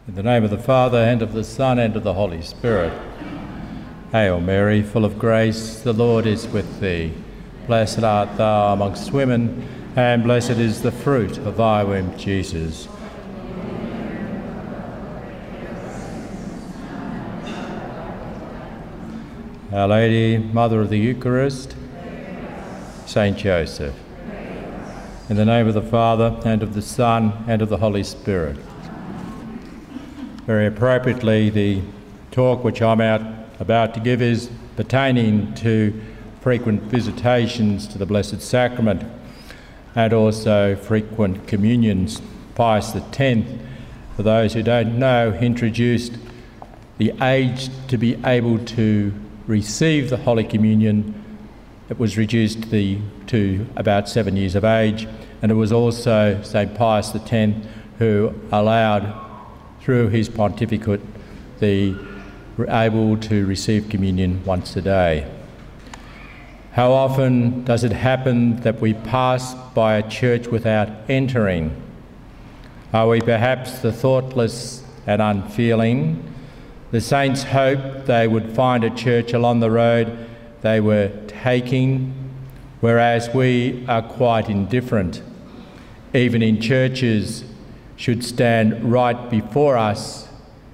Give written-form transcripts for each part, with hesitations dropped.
In the name of the Father, and of the Son, and of the Holy Spirit. Hail Mary, full of grace, the Lord is with thee. Blessed art thou amongst women, and blessed is the fruit of thy womb, Jesus. Our Lady, Mother of the Eucharist, Saint Joseph. In the name of the Father, and of the Son, and of the Holy Spirit. Very appropriately, the talk which I'm about to give is pertaining to frequent visitations to the Blessed Sacrament and also frequent communions. Pius X, for those who don't know, introduced the age to be able to receive the Holy Communion. It was reduced to about 7 years of age, and it was also St. Pius X who allowed, through his pontificate, able to receive communion once a day. How often does it happen that we pass by a church without entering? Are we perhaps the thoughtless and unfeeling? The saints hoped they would find a church along the road they were taking, whereas we are quite indifferent. Even in churches should stand right before us.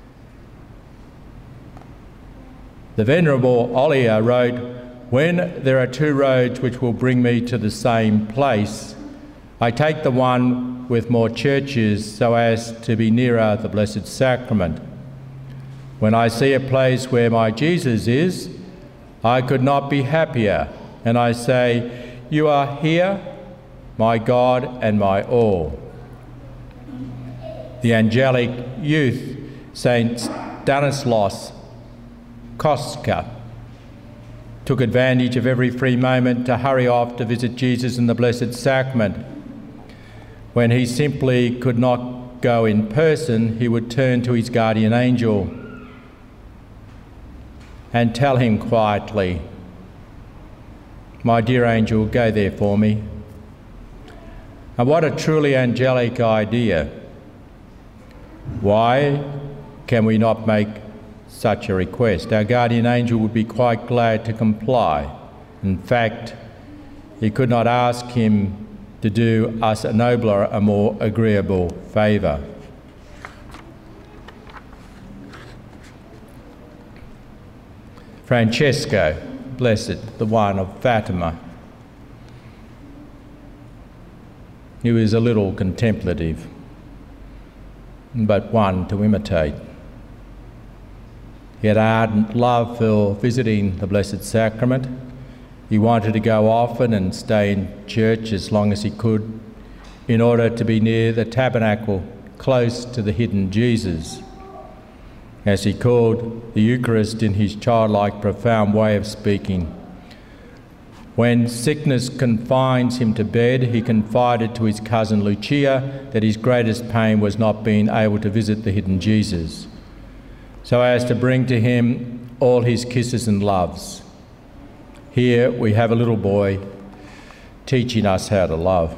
The Venerable Ollier wrote, "When there are two roads which will bring me to the same place, I take the one with more churches so as to be nearer the Blessed Sacrament. When I see a place where my Jesus is, I could not be happier, and I say, 'You are here, my God and my all.'" The angelic youth, Saint Stanislaus Kostka, took advantage of every free moment to hurry off to visit Jesus in the Blessed Sacrament. When he simply could not go in person, he would turn to his guardian angel and tell him quietly, "My dear angel, go there for me." And what a truly angelic idea. Why can we not make such a request? Our guardian angel would be quite glad to comply. In fact, he could not ask him to do us a nobler, a more agreeable favour. Francesco, blessed, the one of Fatima, he was a little contemplative, but one to imitate. He had ardent love for visiting the Blessed Sacrament. He wanted to go often and stay in church as long as he could in order to be near the tabernacle, close to the hidden Jesus, as he called the Eucharist in his childlike, profound way of speaking. When sickness confines him to bed, he confided to his cousin Lucia that his greatest pain was not being able to visit the hidden Jesus, so as to bring to him all his kisses and loves. Here we have a little boy teaching us how to love.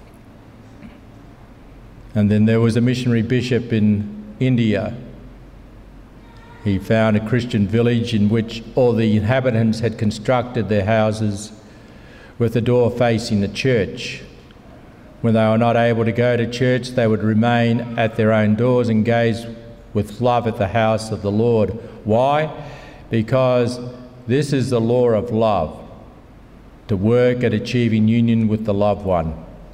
And then there was a missionary bishop in India. He found a Christian village in which all the inhabitants had constructed their houses with the door facing the church. When they were not able to go to church, they would remain at their own doors and gaze with love at the house of the Lord. Why? Because this is the law of love, to work at achieving union with the loved one.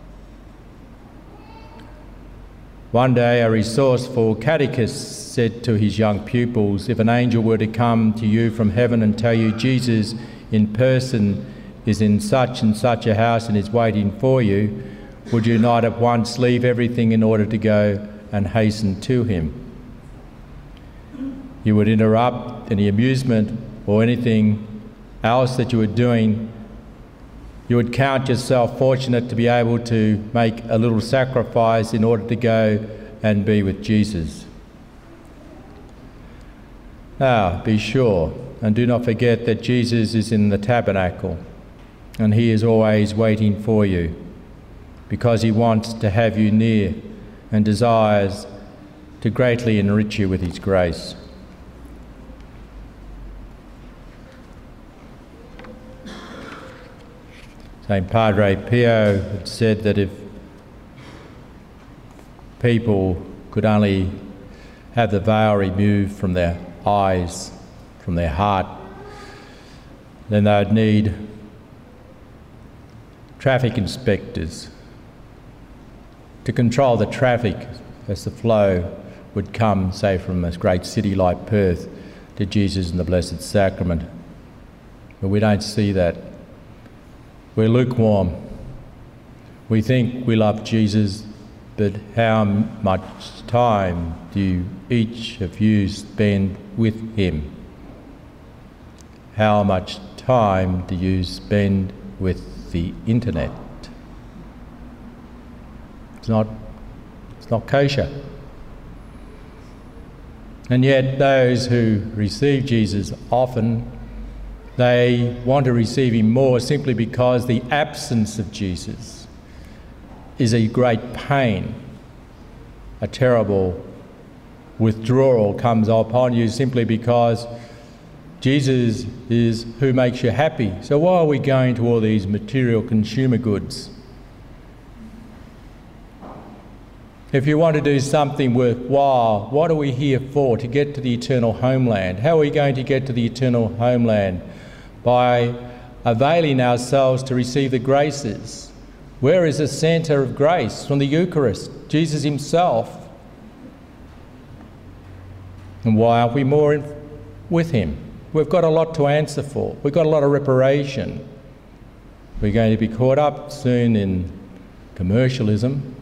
One day, a resourceful catechist said to his young pupils, "If an angel were to come to you from heaven and tell you Jesus in person is in such and such a house and is waiting for you, would you not at once leave everything in order to go and hasten to him? You would interrupt any amusement or anything else that you were doing. You would count yourself fortunate to be able to make a little sacrifice in order to go and be with Jesus." Now, be sure and do not forget that Jesus is in the tabernacle, and he is always waiting for you, because he wants to have you near and desires to greatly enrich you with his grace. St. Padre Pio had said that if people could only have the veil removed from their eyes, from their heart, then they would need traffic inspectors to control the traffic as the flow would come, say, from a great city like Perth to Jesus and the Blessed Sacrament. But we don't see that. We're lukewarm. We think we love Jesus, but how much time do each of you spend with him? How much time do you spend with the internet? It's not kosher. And yet those who receive Jesus often, they want to receive him more simply because the absence of Jesus is a great pain. A terrible withdrawal comes upon you simply because Jesus is who makes you happy. So why are we going to all these material consumer goods? If you want to do something worthwhile, what are we here for? To get to the eternal homeland. How are we going to get to the eternal homeland? By availing ourselves to receive the graces. Where is the centre of grace? From the Eucharist, Jesus himself. And why aren't we more with him? We've got a lot to answer for. We've got a lot of reparation. We're going to be caught up soon in commercialism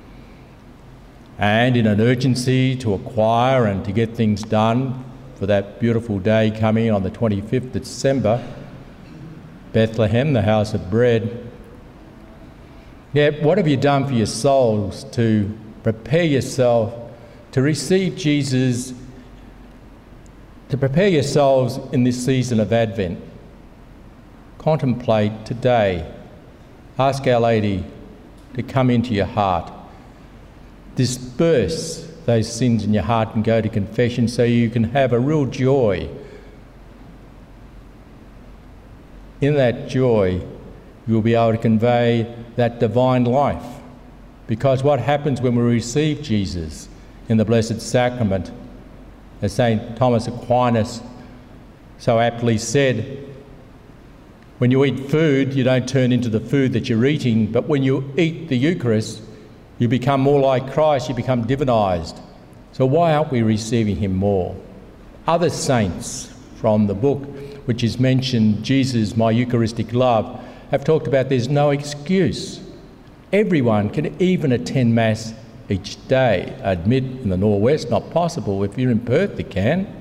and in an urgency to acquire and to get things done for that beautiful day coming on the 25th of December, Bethlehem, the house of bread. Yet, what have you done for your souls to prepare yourself to receive Jesus, to prepare yourselves in this season of Advent? Contemplate today. Ask Our Lady to come into your heart. Disperse those sins in your heart and go to confession so you can have a real joy. In that joy, you'll be able to convey that divine life. Because what happens when we receive Jesus in the Blessed Sacrament, as St. Thomas Aquinas so aptly said, when you eat food, you don't turn into the food that you're eating, but when you eat the Eucharist, you become more like Christ, you become divinised. So why aren't we receiving him more? Other saints from the book, which is mentioned, Jesus, My Eucharistic Love, have talked about there's no excuse. Everyone can even attend Mass each day. I admit in the Norwest, not possible. If you're in Perth, you can.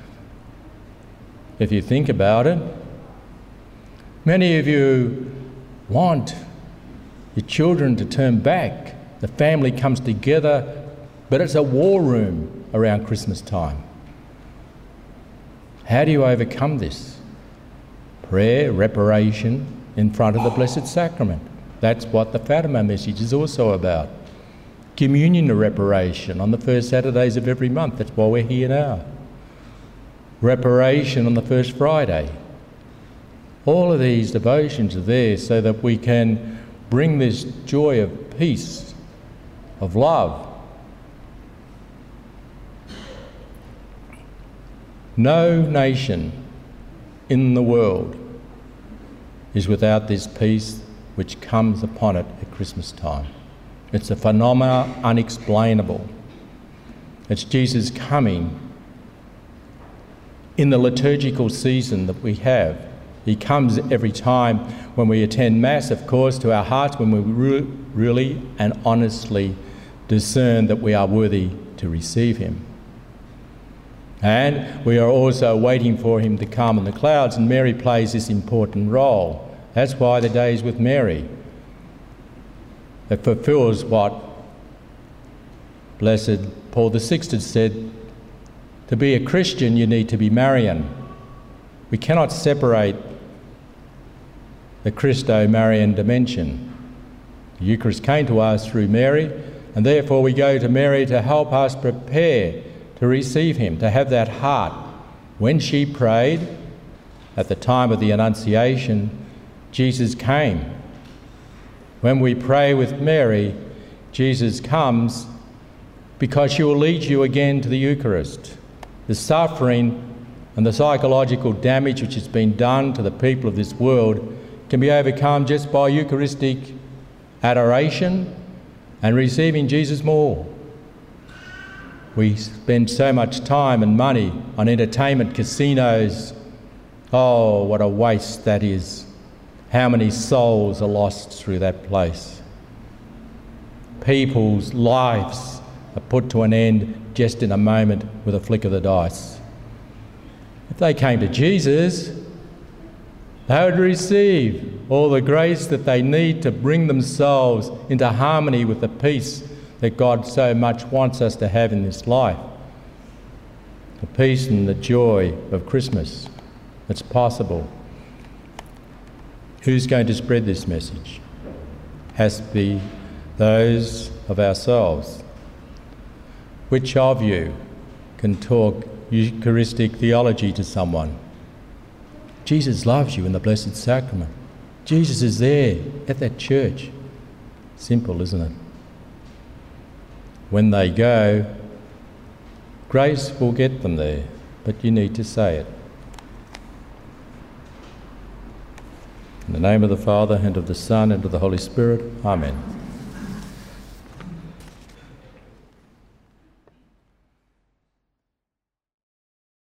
If you think about it. Many of you want your children to turn back. The family comes together, but it's a war room around Christmas time. How do you overcome this? Prayer, reparation in front of the Blessed Sacrament. That's what the Fatima message is also about. Communion and reparation on the first Saturdays of every month. That's why we're here now. Reparation on the first Friday. All of these devotions are there so that we can bring this joy of peace, of love. No nation in the world is without this peace which comes upon it at Christmas time. It's a phenomenon unexplainable. It's Jesus coming in the liturgical season that we have. He comes every time when we attend Mass, of course, to our hearts, when we really and honestly discern that we are worthy to receive him. And we are also waiting for him to come in the clouds, and Mary plays this important role. That's why the Days with Mary. It fulfills what Blessed Paul VI had said, to be a Christian you need to be Marian. We cannot separate the Christo-Marian dimension. The Eucharist came to us through Mary, And therefore we go to Mary to help us prepare to receive him, to have that heart. When she prayed at the time of the Annunciation, Jesus came. When we pray with Mary, Jesus comes because she will lead you again to the Eucharist. The suffering and the psychological damage which has been done to the people of this world can be overcome just by Eucharistic adoration and receiving Jesus more. We spend so much time and money on entertainment casinos. Oh, what a waste that is. How many souls are lost through that place? People's lives are put to an end just in a moment with a flick of the dice. If they came to Jesus, they would receive all the grace that they need to bring themselves into harmony with the peace that God so much wants us to have in this life. The peace and the joy of Christmas. It's possible. Who's going to spread this message? Has to be those of ourselves. Which of you can talk Eucharistic theology to someone? Jesus loves you in the Blessed Sacrament. Jesus is there at that church. Simple, isn't it? When they go, grace will get them there, but you need to say it. In the name of the Father, and of the Son, and of the Holy Spirit, Amen.